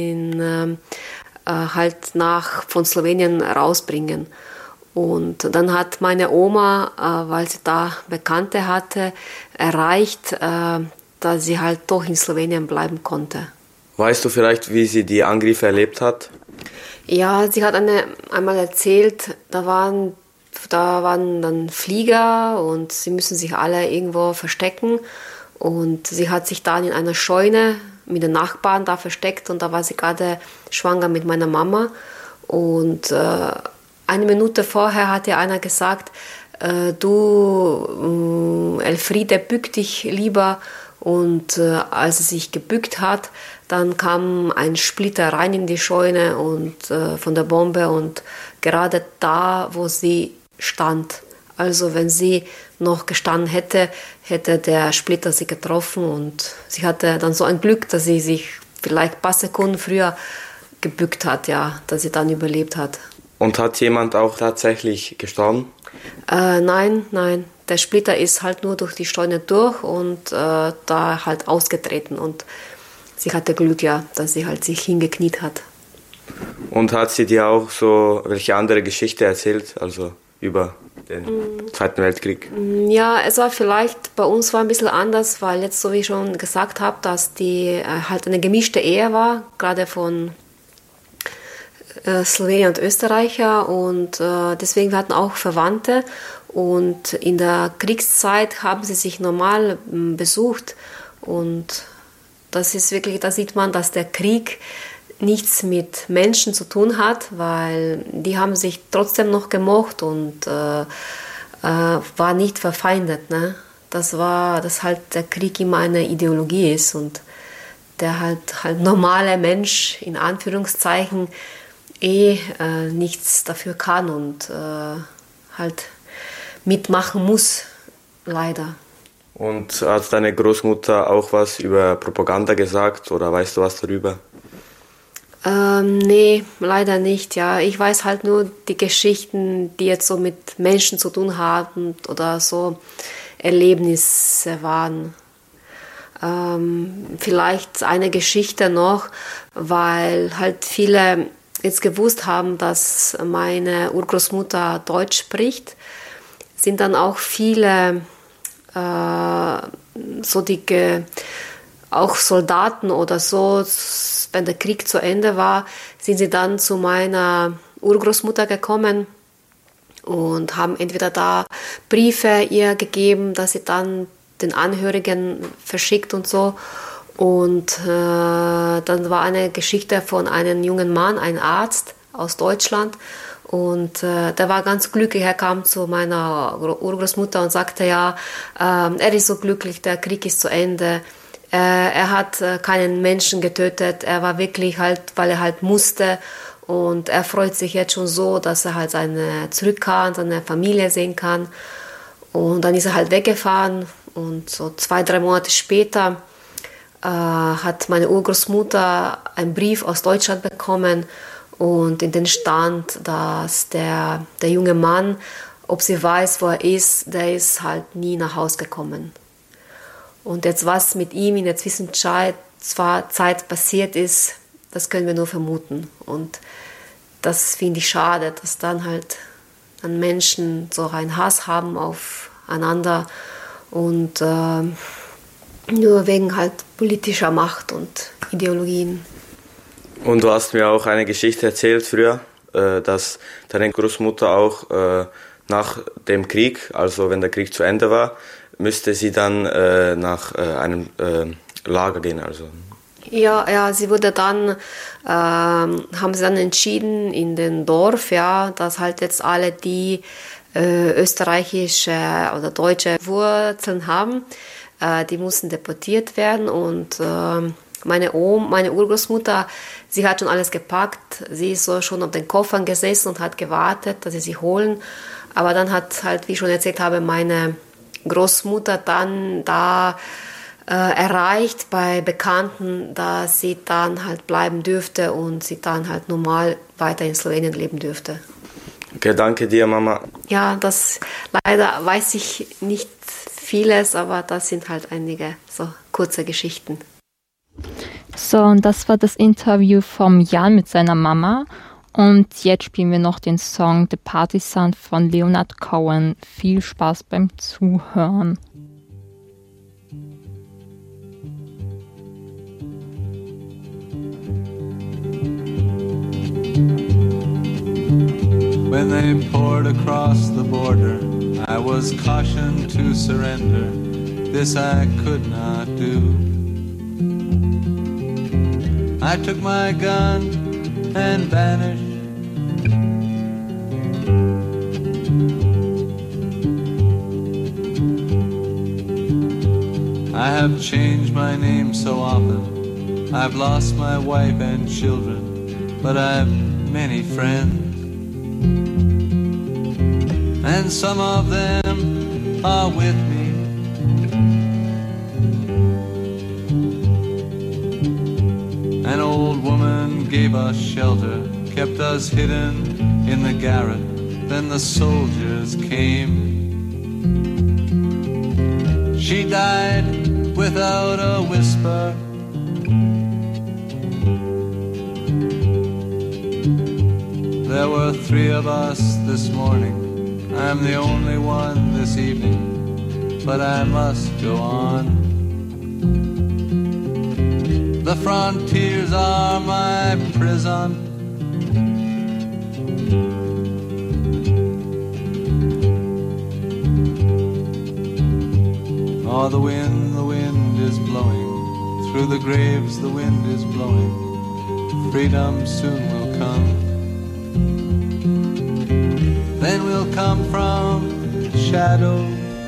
[SPEAKER 11] von Slowenien rausbringen. Und dann hat meine Oma, weil sie da Bekannte hatte, erreicht, dass sie halt doch in Slowenien bleiben konnte.
[SPEAKER 10] Weißt du vielleicht, wie sie die Angriffe erlebt hat?
[SPEAKER 11] Ja, sie hat einmal erzählt, da waren dann Flieger und sie müssen sich alle irgendwo verstecken. Und sie hat sich dann in einer Scheune mit den Nachbarn da versteckt und da war sie gerade schwanger mit meiner Mama. Und eine Minute vorher hat ihr einer gesagt, du Elfriede, bück dich lieber. Und als sie sich gebückt hat, dann kam ein Splitter rein in die Scheune und von der Bombe und gerade da, wo sie stand. Also wenn sie noch gestanden hätte, hätte der Splitter sie getroffen und sie hatte dann so ein Glück, dass sie sich vielleicht ein paar Sekunden früher gebückt hat, ja, dass sie dann überlebt hat.
[SPEAKER 10] Und hat jemand auch tatsächlich gestorben?
[SPEAKER 11] Nein. Der Splitter ist halt nur durch die Scheune durch und da halt ausgetreten und sie hatte Glück, ja, dass sie halt sich hingekniet hat.
[SPEAKER 10] Und hat sie dir auch so welche andere Geschichte erzählt, also über den Zweiten Weltkrieg?
[SPEAKER 11] Ja, es war vielleicht, bei uns war ein bisschen anders, weil jetzt, so wie ich schon gesagt habe, dass die halt eine gemischte Ehe war, gerade von Slowenier und Österreicher und deswegen wir hatten auch Verwandte und in der Kriegszeit haben sie sich normal besucht und das ist wirklich, da sieht man, dass der Krieg nichts mit Menschen zu tun hat, weil die haben sich trotzdem noch gemocht und war nicht verfeindet. Ne? Das halt der Krieg immer eine Ideologie ist und der halt normale Mensch in Anführungszeichen nichts dafür kann und halt mitmachen muss, leider.
[SPEAKER 10] Und hat deine Großmutter auch was über Propaganda gesagt oder weißt du was darüber?
[SPEAKER 11] Nee, leider nicht. Ja, ich weiß halt nur die Geschichten, die jetzt so mit Menschen zu tun haben oder so Erlebnisse waren. Vielleicht eine Geschichte noch, weil halt viele jetzt gewusst haben, dass meine Urgroßmutter Deutsch spricht, sind dann auch viele auch Soldaten oder so, wenn der Krieg zu Ende war, sind sie dann zu meiner Urgroßmutter gekommen und haben entweder da Briefe ihr gegeben, dass sie dann den Angehörigen verschickt und so. Und dann war eine Geschichte von einem jungen Mann, ein Arzt aus Deutschland. Und der war ganz glücklich, er kam zu meiner Urgroßmutter und sagte, ja, er ist so glücklich, der Krieg ist zu Ende. Er hat keinen Menschen getötet, er war wirklich halt, weil er halt musste. Und er freut sich jetzt schon so, dass er halt zurückkam, seine Familie sehen kann. Und dann ist er halt weggefahren und so 2-3 Monate später hat meine Urgroßmutter einen Brief aus Deutschland bekommen und in den stand, dass der junge Mann, ob sie weiß, wo er ist, der ist halt nie nach Hause gekommen. Und jetzt, was mit ihm in der Zwischenzeit passiert ist, das können wir nur vermuten. Und das finde ich schade, dass dann halt an Menschen so einen Hass haben aufeinander und nur wegen halt politischer Macht und Ideologien.
[SPEAKER 10] Und du hast mir auch eine Geschichte erzählt früher, dass deine Großmutter auch nach dem Krieg, also wenn der Krieg zu Ende war, müsste sie dann nach einem Lager gehen. Also.
[SPEAKER 11] Ja, sie wurde dann, haben sie dann entschieden in dem Dorf, ja, dass halt jetzt alle, die österreichische oder deutsche Wurzeln haben, die mussten deportiert werden und meine Urgroßmutter, sie hat schon alles gepackt, sie ist so schon auf den Koffern gesessen und hat gewartet, dass sie holen, aber dann hat halt, wie ich schon erzählt habe, meine Großmutter dann da erreicht bei Bekannten, dass sie dann halt bleiben dürfte und sie dann halt normal weiter in Slowenien leben dürfte.
[SPEAKER 10] Okay, danke dir, Mama.
[SPEAKER 11] Ja, das leider weiß ich nicht vieles, aber das sind halt einige so kurze Geschichten.
[SPEAKER 6] So, und das war das Interview vom Jan mit seiner Mama. Und jetzt spielen wir noch den Song The Partisan von Leonard Cohen. Viel Spaß beim Zuhören.
[SPEAKER 12] When they poured across the border, I was cautioned to surrender. This I could not do. I took my gun and vanished. I have changed my name so often. I've lost my wife and children, but I've many friends. And some of them are with me. An old woman gave us shelter, kept us hidden in the garret. Then the soldiers came. She died without a whisper. There were 3 of us this morning. I'm the only one this evening, but I must go on. The frontiers are my prison. Oh, the wind is blowing. Through the graves the wind is blowing. Freedom soon will come. Then we'll come from shadow.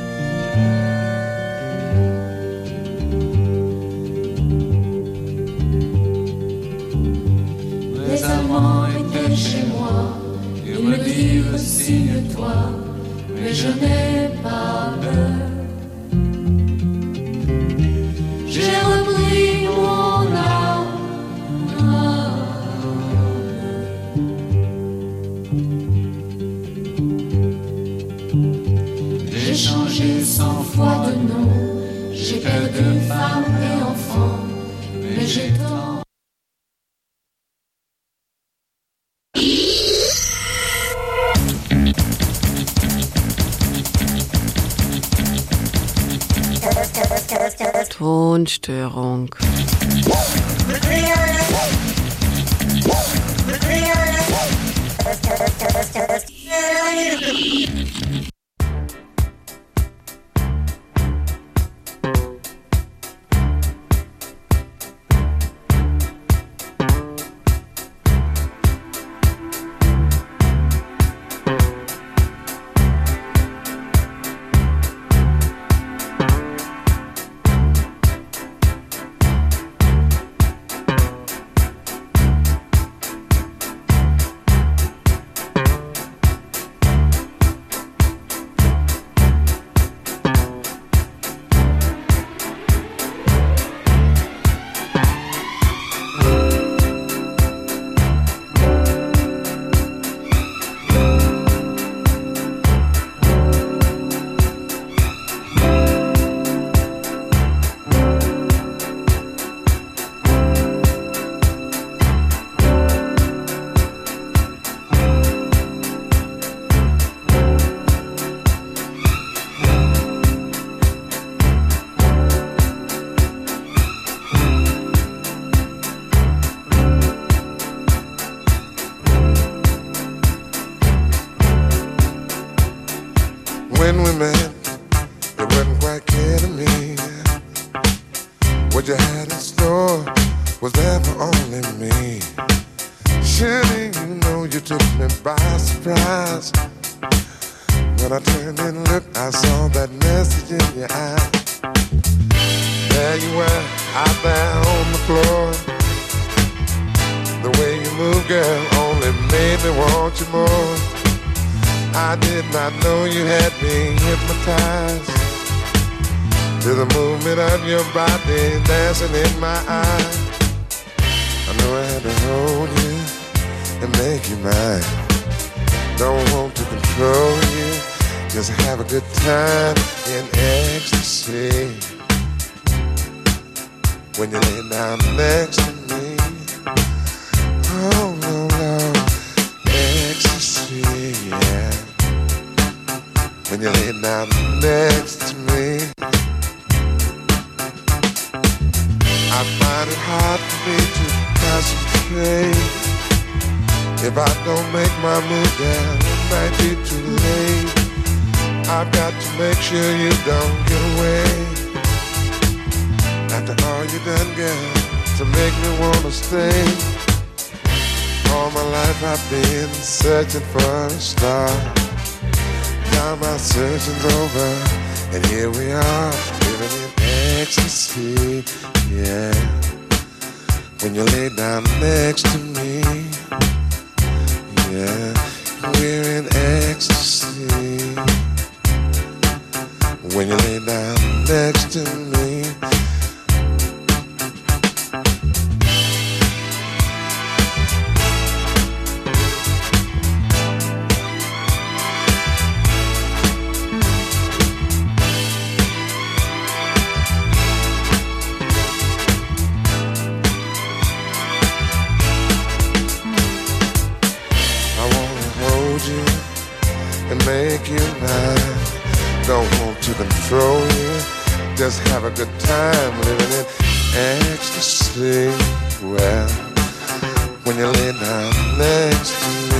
[SPEAKER 7] Les Allemands étaient chez moi, ils me dirent signe-toi, mais je n'ai pas peur. J'ai repris mon âme. J'ai changé 100 fois de nom, j'ai perdu femme et enfant, mais j'ai tant.
[SPEAKER 13] Tonstörung. women, they wasn't quite kidding me. What you had in store was there for only me. Surely you know you took me by surprise. When I turned and looked, I saw that message in your eye. There you were, out there on the floor. The way you move, girl, only made me want you more. I did not know you had me hypnotized to the movement of your body dancing in my eyes. I knew I had to hold you and make you mine. Don't want to control you, just have a good time in ecstasy. When you lay down next to me, oh no, no, ecstasy, yeah. When you lay down next to me, I find it hard for me to concentrate. If I don't make my move, girl, it might be too late. I've got to make sure you don't get away. After all you done, girl, to make me wanna stay. All my life I've been searching for a star. Now my searching's over, and here we are, living in ecstasy, yeah. When you lay down next to me, yeah, we're in ecstasy. When you lay down next to me, make you mine. Don't want to control you, just have a good time living in ecstasy. Well, when you lay down next to me,